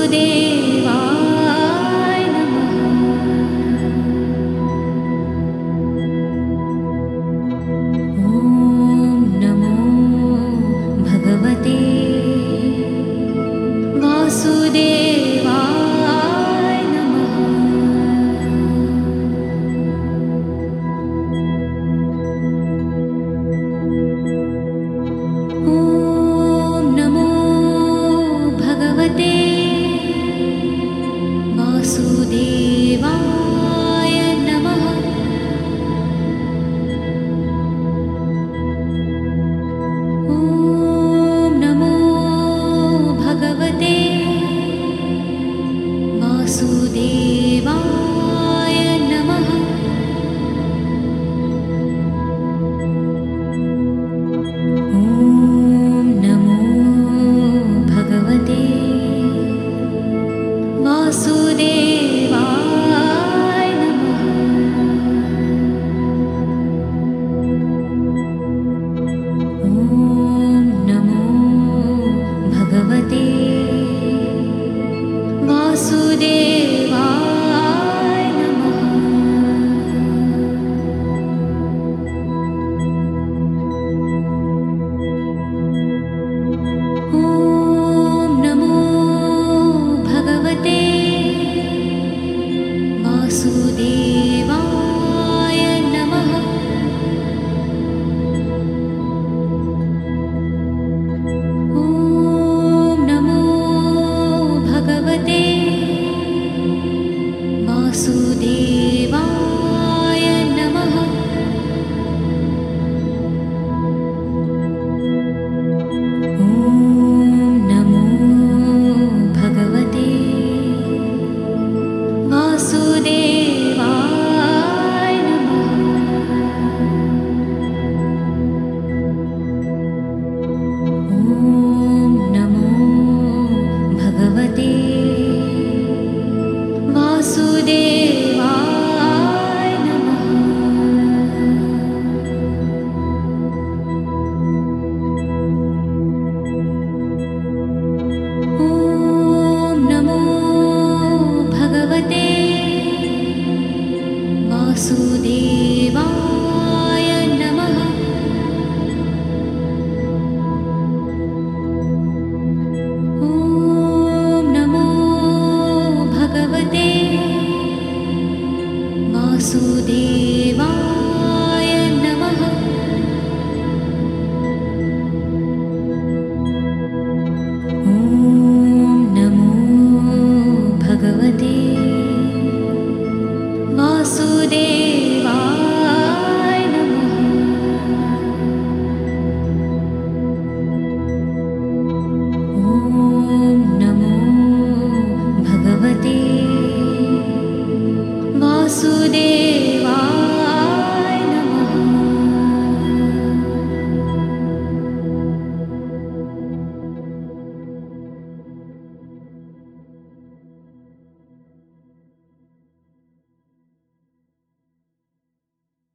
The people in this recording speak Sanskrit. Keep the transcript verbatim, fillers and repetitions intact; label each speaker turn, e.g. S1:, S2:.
S1: वासुदेवाय नमः। ॐ नमो भगवते वासुदेवाय नमः। ॐ नमो भगवते वासुदेवाय नमः। ॐ नमो भगवते वासुदेवाय नमः। ॐ नमो भगवते वासुदेवाय नमः। ॐ नमो भगवते वासुदेवाय नमः। ॐ नमो भगवते वासुदेवाय नमः। ॐ नमो भगवते वासुदेवाय नमः। ॐ नमो भगवते वासुदेवाय नमः। ॐ नमो भगवते वासुदेवाय नमः। ॐ नमो भगवते वासुदेवाय नमः। ॐ नमो भगवते वासुदेवाय नमः। ॐ नमो भगवते वासुदेवाय नमः। ॐ नमो भगवते वासुदेवाय